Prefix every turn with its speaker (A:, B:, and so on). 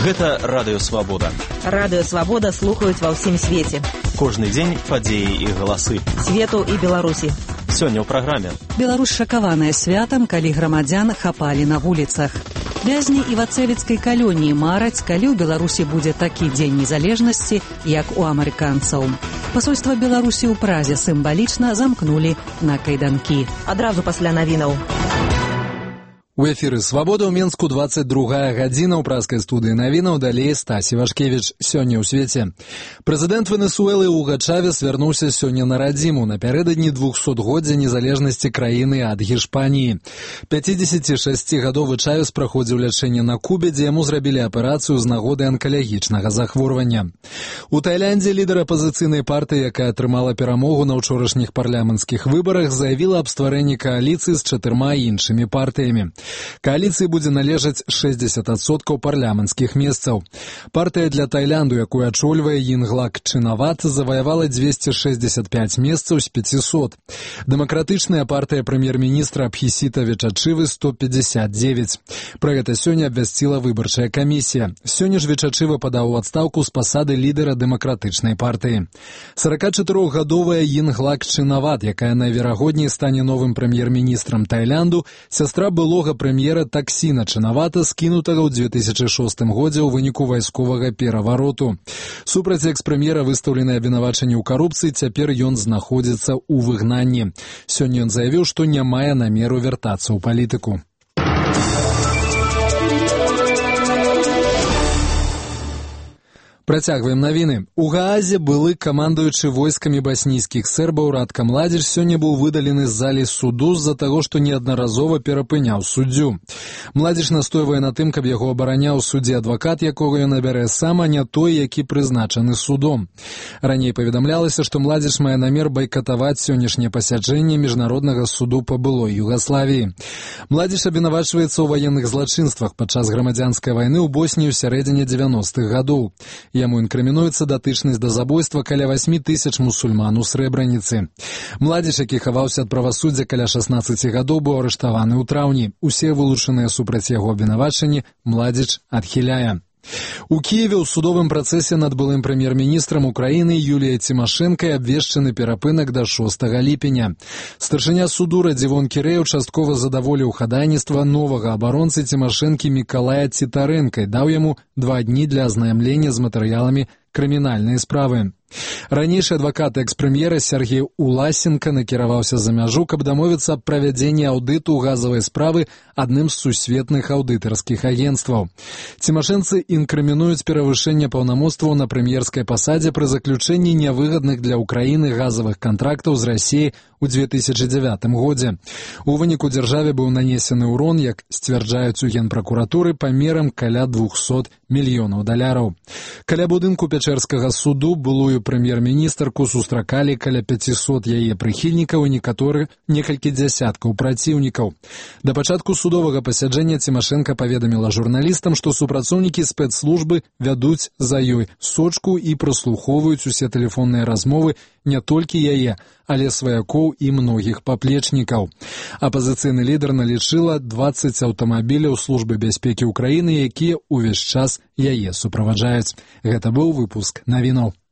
A: Гэта Радыё Свабода.
B: Радыё Свабода слухаюць ва ўсім свеце.
A: Кожны дзень падзеі і галасы
B: Свету і Беларусі.
A: Сёння ў праграме.
C: Беларусь шакаваная святам, калі грамадзян хапалі на вуліцах. Вязні івацэвіцкай калоніі мараць, калі ў Беларусі будзе такі дзень незалежнасці, як у амерыканцаў. Пасольства Беларусі ў Празе сімвалічна замкнулі на кайданкі.
B: Адразу пасля навінаў.
D: У эфіры «Свабода» ў Менску 22 гадзіна. У празкай студыі навінаў далей Стасі Вашкевіч. Сёння ў свеце. Прэзідэнт Венесуэлы Уга Чавес вярнуўся сёння на радзіму напярэдадні 200-годдзя незалежнасці краіны ад Гішпаніі. 56-гадовы Чавес праходзіў лячэнне на Кубе, дзе яму зрабілі аперацыю з нагоды анкалагічнага захворвання. У Тайландзе лідар апазіцыйнай партыі, якая атрымала перамогу на ўчорашніх парламенцкіх выбарах, заявіла аб стварэнні кааліцыі з 4 іншымі партыямі. Кааліцыі будзе належаць 60% парламенцкіх месцаў. Партыя для Тайлянду, якую ачольвае Йинглак Чинават, заваявала 265 месцаў з 500. Дэмакратычная партыя прэм'ер-міністра Абхісіта Вечачывы 159. Пра гэта сёння абвясціла выбарчая камісія. Сёння ж Вечачыва падаў у адстаўку з пасады лідара дэмакратычнай партыі. 44-гадовая Йинглак Чинават, якая найверагодней стане новым прэм'ер-міністрам Тайлянду, сястра былога прэм'ера Таксіна Чинавата, скінутага ў 2006 годзе ў выніку вайсковага перавароту. Супраць экс-прэм'ера выстаўленыя абвінавачанні ў карупцыі, цяпер ён знаходзіцца ў выгнанні. Сёння ён заявіў, што не мае намеру вяртацца ў палітыку. Працягваем навіны. У Гаазе былы камандуючы войскамі баснійскіх сербаў Радка Младзіч сёння быў выдалены з залі суду з-за таго, што неаднаразова перапыняў суддзю. Младзіч настойвае на тым, каб яго абараняў суддзі адвакат, якога ён абярэ сам, а не той, які прызначаны судом. Раней паведамлялася, што Младзіч мае намер байкатаваць сённяшняе пасяджэнне міжнароднага суду па былой Югаславіі. Младзіч абвінавачваецца ў ваенных злачынствах падчас грамадзянскай вайны ў Босніі ў сярэдзіне 90-х гадоў. Яму інкрымінуецца датычнасць да забойства каля 8 тысяч мусульман у Срэбраніцы. Младзіч, які хаваўся ад правасуддзя каля 16 гадоў, быў арыштаваны ў траўні. Усе вылучаныя супраць яго абвінавачанні Младзіч адхіляе. У Киеве ў судовым працэсе над былым прэм'ер-міністрам Украіны Юліяй Цімашэнкай абвешчаны перапынак да 6 ліпеня. Старшыня суду Радзівон Кірэй часткова задаволіў хадайніцтва новага абаронцы Цімашэнкі Мікалая Цітарэнкай, даў яму 2 дні для азнаямлення з матэрыяламі крымінальнай справы. Ранейшы адвакат экс-прэм'ера Сергей Уласенко накіраваўся за мяжу, каб дамовіцца аб правядзенні аўдыту газавай справы адным з сусветных аўдытарскіх агенцтваў. Цімашэнцы інкрымінуюць перавышэнне паўнамоцтваў на прэм'ерскай пасадзе пры заключэнні нявыгадных для Ўкраіны газавых кантрактаў з Расіяй у 2009 годзе. У выніку дзяржаве быў нанесены ўрон, як сцвярджаюць у Генпракуратуры, памерам каля $200 мільёнаў. Каля будынку Пячэрскага суду былую прэм'ер-міністрку сустракалі каля 500 яе прыхільнікаў і некалькі дзясяткаў праціўнікаў. Да пачатку судовага пасяджэння Цімашэнка паведаміла журналістам, што супрацоўнікі спецслужбы вядуць за ёй сочку і праслухоўваюць усе тэлефонныя размовы не толькі яе, але сваякоў і многіх паплечнікаў. Апазіцыйны лідар налічыла 20 аўтамабіляў службы бяспекі Ўкраіны, якія ўвесь час яе суправаджаюць. Гэта быў выпуск навінаў.